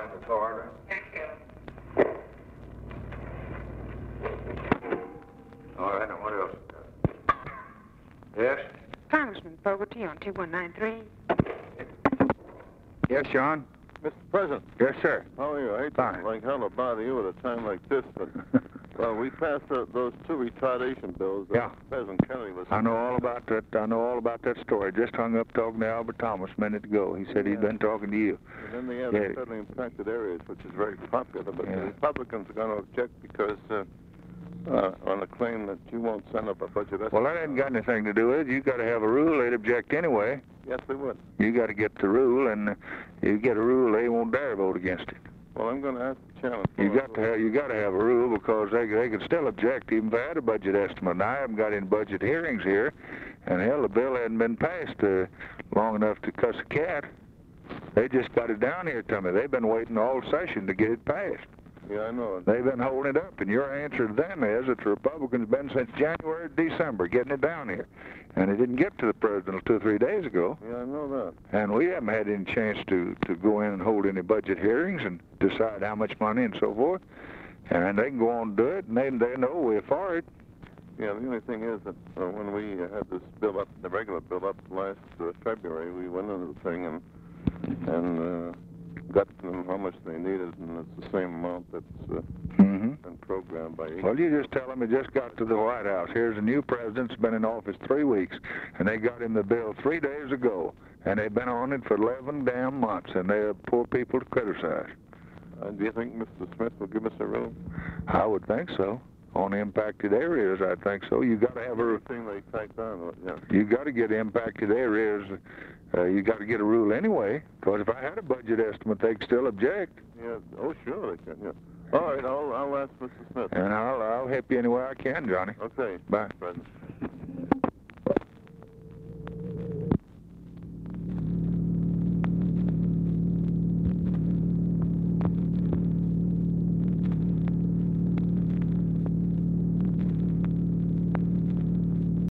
down the car. Thank you. All right, now what else? Yes? Congressman Fogarty on 2193. Yes, John? Mr. President. Yes, sir. How are you? I hate Fine. to like hell to bother you at a time like this, but well, we passed those two retardation bills that Yeah. President Kennedy was. I know all about that. I know all about that story. Just hung up talking to Albert Thomas a minute ago. He said he'd been talking to you. And then they have Yeah. the federally impacted areas, which is very popular, but Yeah. the Republicans are going to object because on the claim that you won't send up a budget estimate. Well, that ain't got anything to do with it. You got to have a rule. They'd object anyway. Yes, they would. You got to get the rule, and you get a rule, they won't dare vote against it. Well, I'm going to ask the chairman. You got to have a rule because they could still object even if they had a budget estimate. And I haven't got any budget hearings here, and hell, the bill hadn't been passed long enough to cuss a cat. They just got it down here to me. They've been waiting all session to get it passed. Yeah, I know. They've been holding it up, and your answer to them is that the Republicans have been since January to December getting it down here. And it didn't get to the president until 2 or 3 days ago. Yeah, I know that. And we haven't had any chance to go in and hold any budget hearings and decide how much money and so forth. And they can go on and do it, and they know we're for it. Yeah, the only thing is that when we had this bill up, the regular bill up last February, we went into the thing and got them how much they needed, and it's the same amount that's been programmed by. Well, you just tell them it just got to the White House. Here's a new president's been in office 3 weeks, and they got him the bill 3 days ago, and they've been on it for 11 damn months, and they're poor people to criticize. Do you think Mr. Smith will give us a rule? I would think so. On impacted areas, I think so. You got to have a thing they tacked on. Yeah. You got to get impacted areas. You got to get a rule anyway. Because if I had a budget estimate, they could still object. Yeah. Oh, sure they can. Yeah. All right. I'll ask Mr. Smith. And I'll help you any way I can, Johnny. Okay. Bye. President.